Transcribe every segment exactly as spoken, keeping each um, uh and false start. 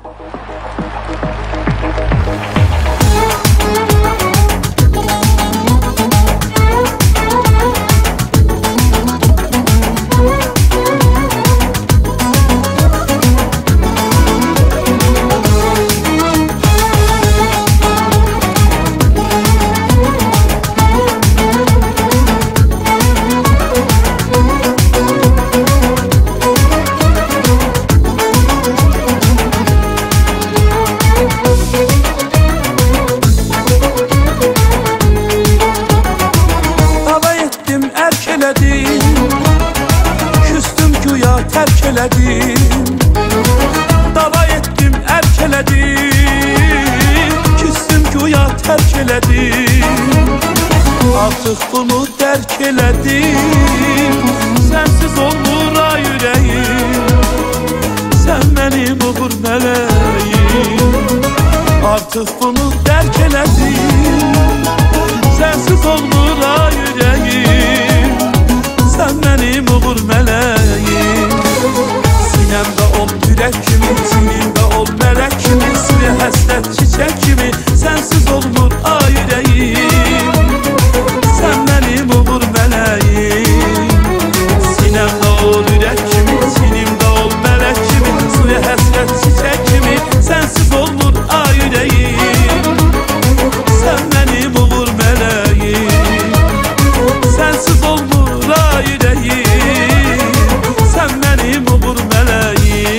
Küstüm güya terk elədim, dava etdim erk elədim. Küstüm güya terk elədim, artıq bunu dərk elədim. Sənsiz olmur ay ürəyim, sən mənim uğur mələyim. Artıq bunu dərk elədim, sənsiz olmur ay ürəyim, sən mənim uğur mələyim. Sinəmdə ol ürək kimi, sinimdə ol mələk kimi, suya həsrət çiçək kimi, sənsiz olmur ay ürəyim, sən mənim uğur mələyim. Sinəmdə ol ürək kimi, sinimdə ol mələk kimi, suya həsrət çiçək kimi, sənsiz olmur ay ürəyim, sən mənim uğur mələyim. Sənsiz olmur ay ürəyim, sən mənim uğur mələyim.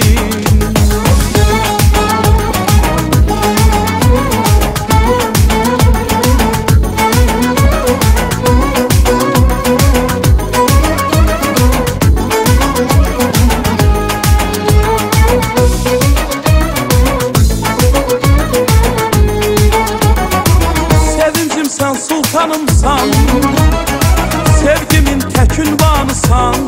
Sevincim sən sultanımsan, sevgimin tək ünvanısan.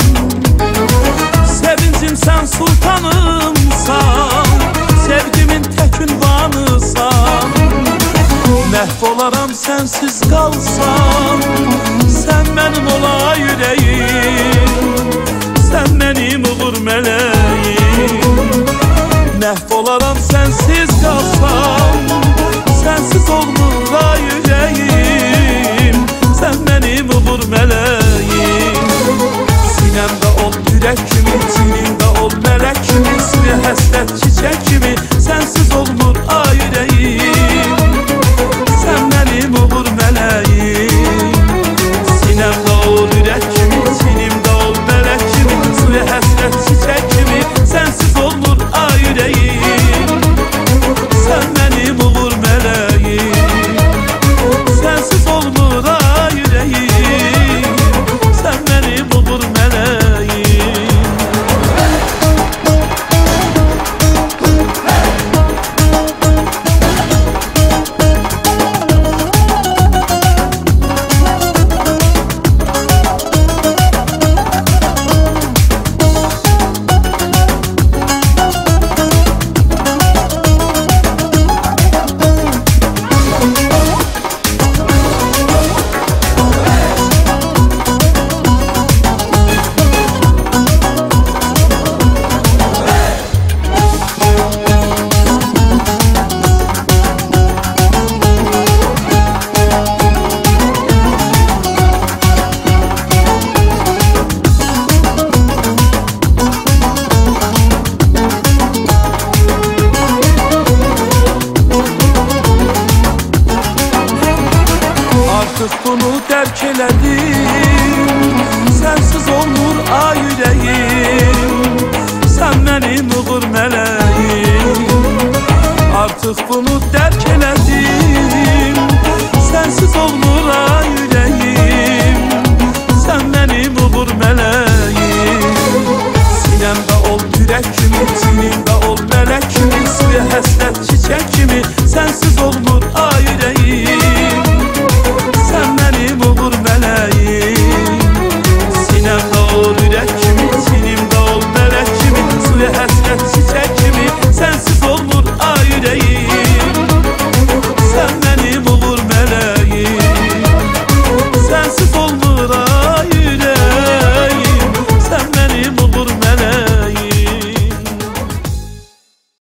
Sevincim sən sultanımsan, sevgimin tək ünvanısan. Məhv olaram sənsiz qalsam, sən mənim ola ürəyim, sən mənim uğur mələyim. Məhv olaram sənsiz qalsam, sənsiz olmur ay ürəyim, sən mənim uğur mələyim. Sinəmdə ol ürək kimi, sinimdə ol mələk kimi, suya həsrət çiçək kimi, sənsiz olmur ay ürəyim, sən mənim uğur mələyim. Sinəmdə ol ürək kimi, sinimdə ol mələk kimi, suya həsrət çiçək kimi, sənsiz olmur ay ürəyim, sən mənim uğur mələyim. Sənsiz olmur ay ürəyim, sən mənim uğur mələyim. Artıq bunu dərk elədim,